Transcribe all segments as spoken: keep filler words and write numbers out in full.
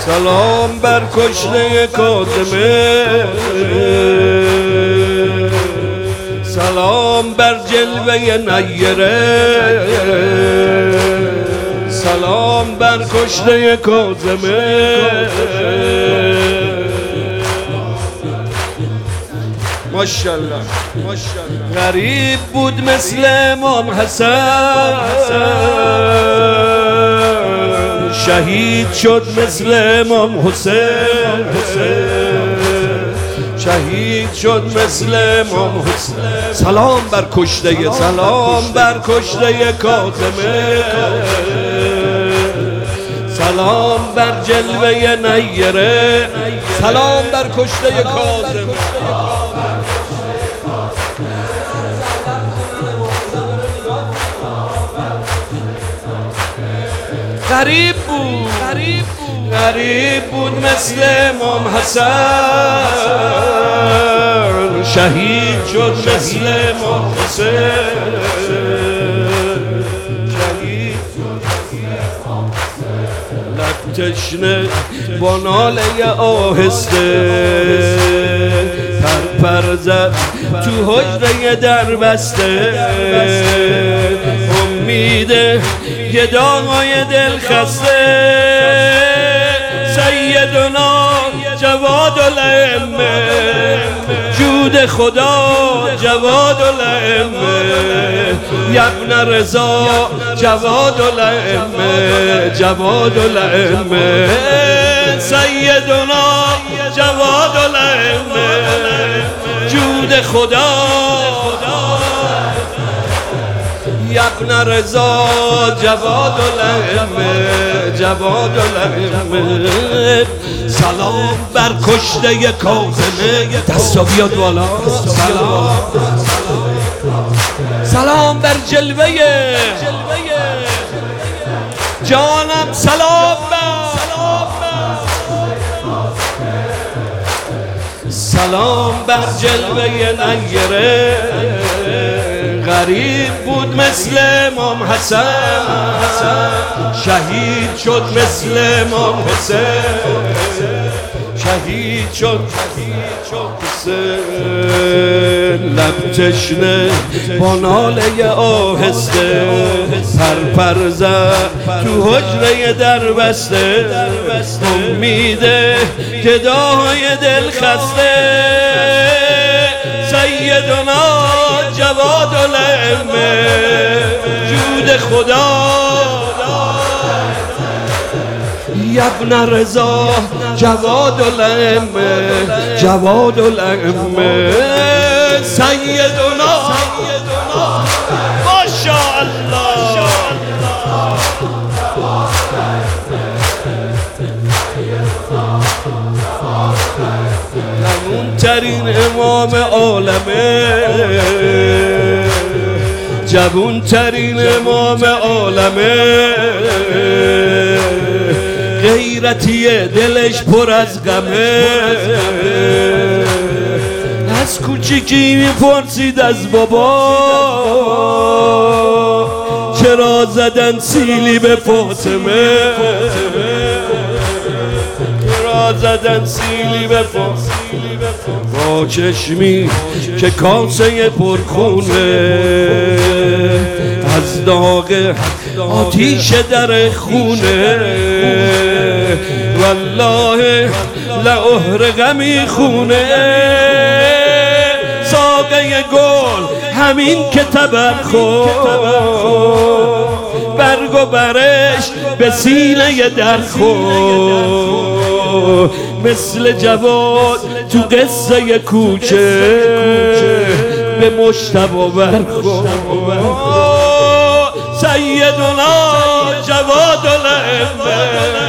سلام بر کشته کاظمه، سلام بر جلوه نیره، سلام بر کشته کاظمه. ماشاءالله غریب بود مثل امام حسن، شهید شد مثل امام حسین، شهید شد مثل امام حسین. سلام بر کشته، سلام بر کشته کاظمه، سلام بر جلوه نیره، سلام بر کشته کاظمه. غریب بود غریب بود غریب بود مثل امام حسن، شهید شد مثل امام حسین، شهید لب تشنه با ناله آهسته، پر پر زد تو حجره در بسته، امید گدای دل خسته، سیدنا جواد الائمه، جود خدا جواد الائمه، ابن رضا جواد الائمه، جواد الائمه، سیدنا جواد الائمه، جود خدا ابن رضا جواد الائمه، جواد الائمه. سلام بر کشته کاظمه، دستا بیاد بالا. سلام سلام بر جلوه جانم، سلام بر سلام بر جلوه نیره. غریب بود مثل امام حسن، شهید شد مثل امام حسین، شهید شد حسین. لب تشنه با ناله آهسته، پر پر زد تو حجره در بسته، امید گدای دل خسته، سیدنا جواد الائمه، جود خدا ابن رضا جواد الائمه، جواد الائمه، سیدنا ماشاءالله. جوون ترین امام عالمه، جوون ترین امام عالمه، غیرتی دلش پر از غمه، از کوچیکی میپرسید از بابا، چرا زدن سیلی به فاطمه، چرا زدن سیلی به فاطمه. با چشمی که کاسه پرخونه، از داغ آتیش در خونه، والله لأحرقمی خونه. ساقه گل همین که تبرخو، برگ و برش به سینه درخو، مثل جواد تو قصه کوچه، به مجتبی برخو. سیدنا جواد الائمه،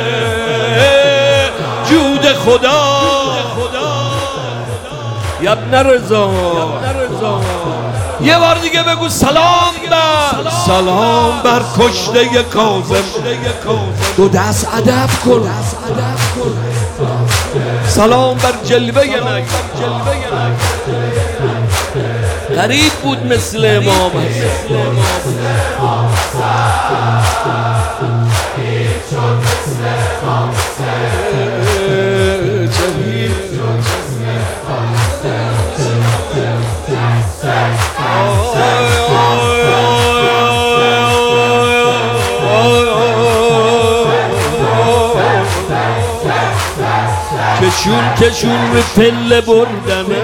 جود خدا ابن رضا. یه بار دیگه بگو سلام بر سلام بر کشته کاظم. دو دست ادب کن. سلام بر جلوه نک. غریب بود مثل امام حسن. کشون کشون به پله بردمه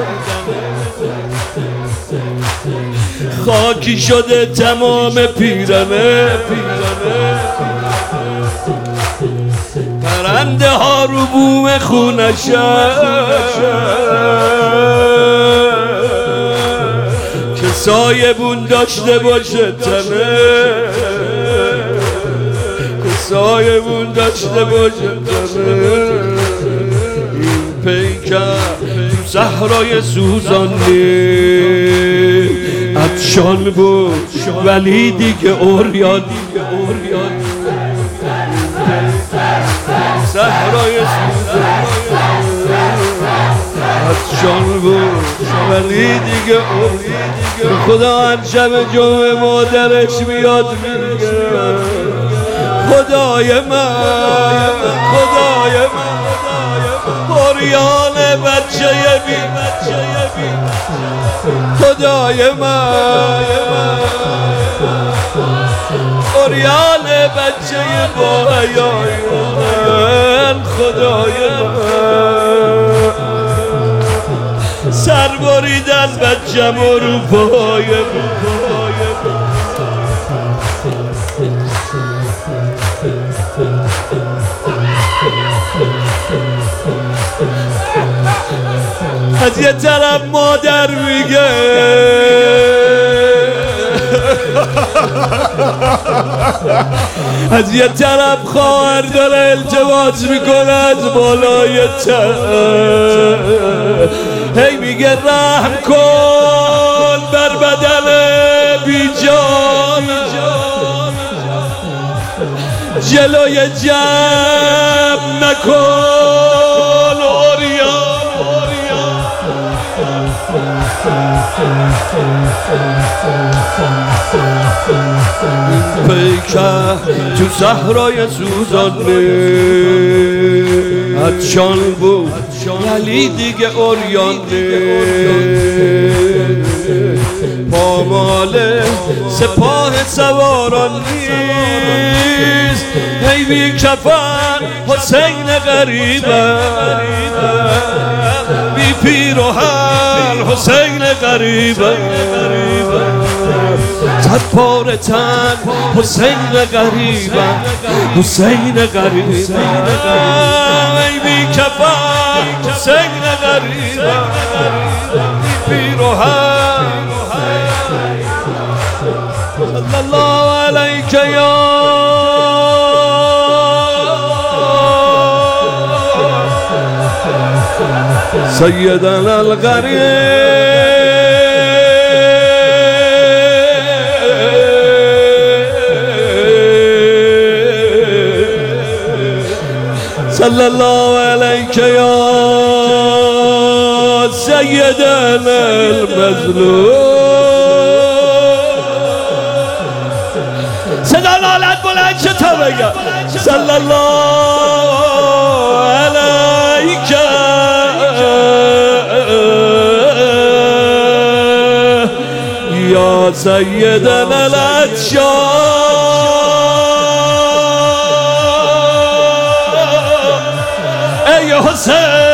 خاکی شده تمام پیرمه پرنده ها رو بوم خونشه که سایبون داشته باشه تنه که سایبون داشته باشه تنه این پیکر تو صحرای سوزان عطشان بود ولی دیگه اوریان صحرای سوزان عطشان بود ولی دیگه اوریان خدا هر شب جمعه مادرش میاد میگه خدای من خدای من اوریان بچه بی خدای من اوریان بچه با حیای من خدای من سر بریدن بچه رو پای از یه طرف مادر میگه از یه طرف خواهر داره التماس میکنه از بالای تن هی میگه رحم کن بر بدن بی جان جلوی جمع نکن اوریان پیکر تو صحرای سوزان عطشان بود ولی دیگه اوریان پامال سپاه سواران نیست هی بی کفن حسین غریبه بی پیراهن حسین غریبه صد پاره تن حسین غریبه حسین غریبه ای بی کفن حسین غریبه بی پیراهن صلی الله علیک یا سیدنا الغریب صلی الله علیک یا سیدنا المظلوم صدا لالت بلند شد تا بگم صلی الله علیک یا سیدنا العطشان ای حسین